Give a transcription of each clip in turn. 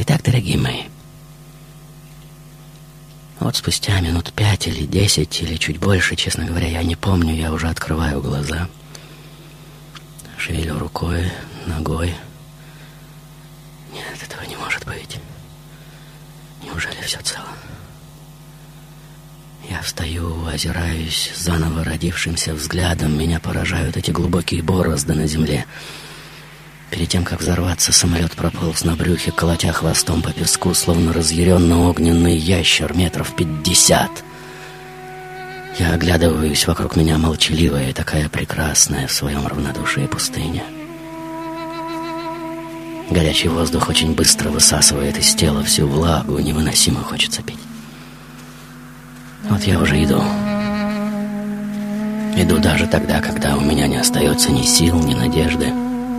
Итак, дорогие мои, вот спустя минут 5 или 10, или чуть больше, честно говоря, я не помню, я уже открываю глаза, шевелю рукой, ногой. Нет, этого не может быть. Неужели все цело? Я встаю, озираюсь заново родившимся взглядом. Меня поражают эти глубокие борозды на земле. Перед тем, как взорваться, самолет прополз на брюхе, колотя хвостом по песку, словно разъяренно-огненный ящер метров 50. Я оглядываюсь, вокруг меня молчаливая и такая прекрасная в своем равнодушии пустыня. Горячий воздух очень быстро высасывает из тела всю влагу, невыносимо хочется пить. Вот я уже иду. Иду даже тогда, когда у меня не остается ни сил, ни надежды.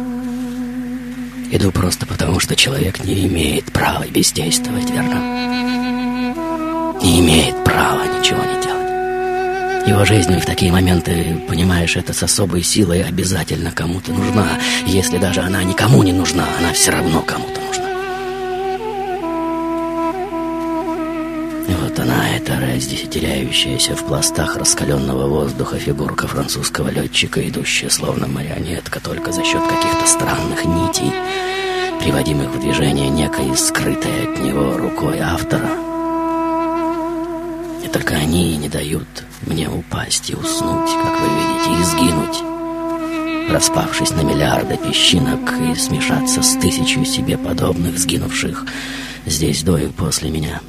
Иду просто потому, что человек не имеет права бездействовать, верно? Не имеет права ничего не делать. Его жизнь в такие моменты, понимаешь, это с особой силой обязательно кому-то нужна. Если даже она никому не нужна, она все равно кому-то нужна. И вот она, эта раздесятеряющаяся в пластах раскаленного воздуха фигурка французского летчика, идущая словно марионетка, только за счет каких-то странных нитей, приводимых в движение некой скрытой от него рукой автора. И только они не дают мне упасть и уснуть, как вы видите, и сгинуть, распавшись на миллиарды песчинок, и смешаться с тысячей себе подобных, сгинувших здесь до и после меня.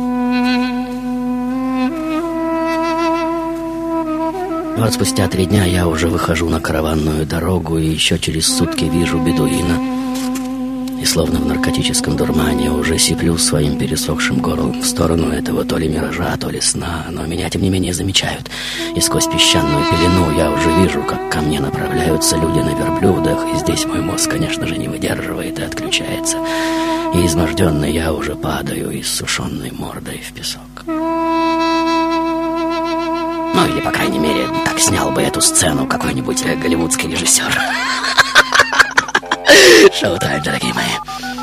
Вот спустя 3 дня я уже выхожу на караванную дорогу, и еще через сутки вижу бедуина. И словно в наркотическом дурмане уже сиплю своим пересохшим горлом в сторону этого то ли миража, то ли сна. Но меня, тем не менее, замечают. И сквозь песчаную пелену я уже вижу, как ко мне направляются люди на верблюдах. И здесь мой мозг, конечно же, не выдерживает и отключается. И изможденный я уже падаю иссушенной мордой в песок. Ну, или, по крайней мере, так снял бы эту сцену какой-нибудь голливудский режиссер. Шоу-тайм, дорогие мои.